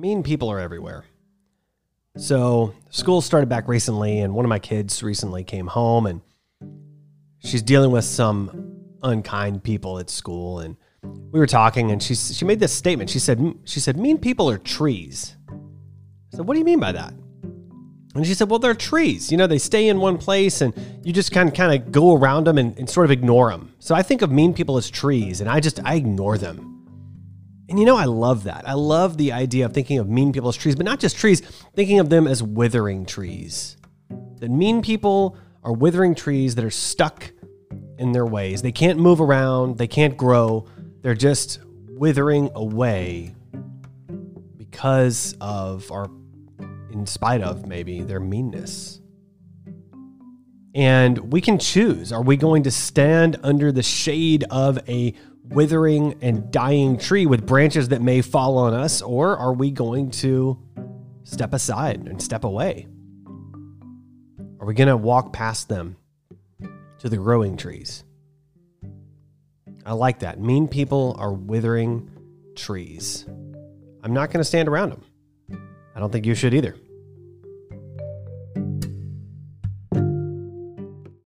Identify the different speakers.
Speaker 1: Mean people are everywhere. So school started back recently, and one of my kids recently came home, and she's dealing with some unkind people at school. And we were talking, and she made this statement. She said, mean people are trees. I said, what do you mean by that? And she said, well, they're trees. You know, they stay in one place, and you just kind of go around them and sort of ignore them. So I think of mean people as trees, and I ignore them. And you know, I love that. I love the idea of thinking of mean people as trees, but not just trees, thinking of them as withering trees. That mean people are withering trees that are stuck in their ways. They can't move around. They can't grow. They're just withering away because of, or in spite of maybe, their meanness. And we can choose. Are we going to stand under the shade of a withering and dying tree with branches that may fall on us, or are we going to step aside and step away? Are we going to walk past them to the growing trees? I like that. Mean people are withering trees. I'm not going to stand around them. I don't think you should either.